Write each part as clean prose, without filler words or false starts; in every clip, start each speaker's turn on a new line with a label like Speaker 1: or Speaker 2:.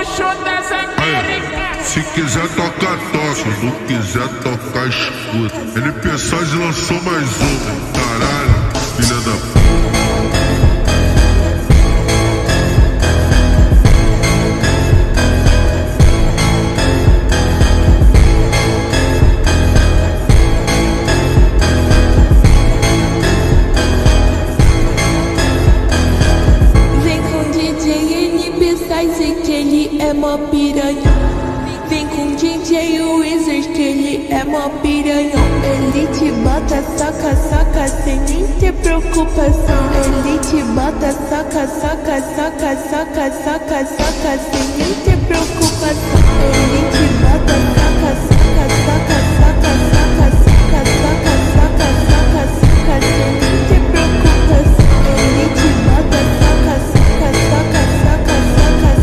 Speaker 1: bruxo das Américas.
Speaker 2: Se quiser tocar, toca, se não quiser tocar, escuta. LP Saz lançou mais uma, caralho, filha da puta.
Speaker 3: Que ele é mó piranhão. Vem com DJ Wizard que ele é mó piranhão. Ele te bota, saca, saca, sem nem ter preocupação. Ele te bota, saca, saca, saca, saca, saca, saca, sem nem ter preocupação. Ele te bota, saca, saca, saca, saca, saca, saca, saca, saca, saca, saca, sem nem ter preocupação. Ele te bota, saca, saca, saca, saca, saca,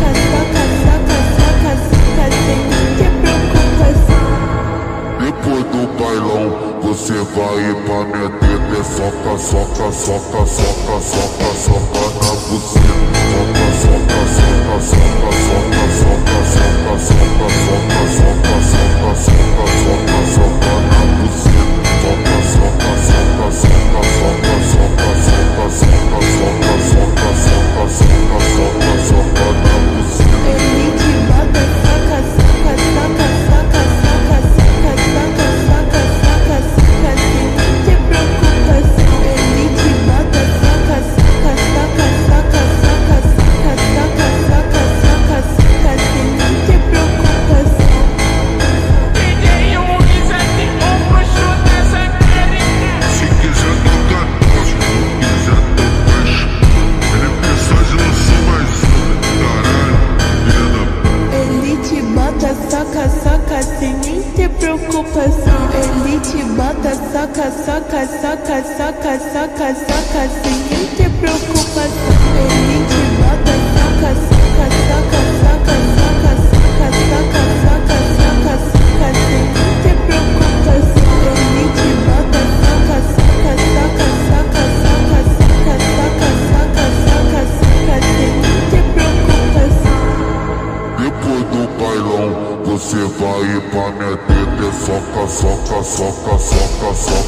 Speaker 4: depois do bailão, você vai pra minha teta, soca, soca, soca, soca, soca, soca na buceta. Soca, soca, soca, soca, soca, soca, soca, soca, soca, soca, soca, soca, soca na buceta. Soca, soca, soca, soca, soca, soca, soca, soca, soca, soca, soca, soca, soca, soca na buceta.
Speaker 3: Ele te bota, saca, saca, saca, saca, saca, saca, saca, saca, saca, saca, sem nem ter preocupação. Ele te bota, saca, saca, saca, saca, saca, saca, saca, saca, saca, saca, sem nem ter preocupação.
Speaker 1: DJ Wizard, o bruxo das Américas.
Speaker 2: Se quiser tocar, toca, se não quiser tocar, escuta. LP Saz lançou mais uma, caralho, filha da puta.
Speaker 3: Ele te bota, saca, saca, sem nem ter preocupação. Ele te bota, saca, saca, saca, saca, saca, saca, sem nem ter preocupação. Ele te bota, saca, saca, saca, saca, saca, saca, saca, saca, saca, saca, sem nem ter preocupação. Ele te bota, saca, saca, saca, saca, saca, saca, saca, saca, saca, saca, sem nem ter preocupação.
Speaker 4: Depois do bailão, você vai pra minha teta, soca, soca, soca, soca, soca.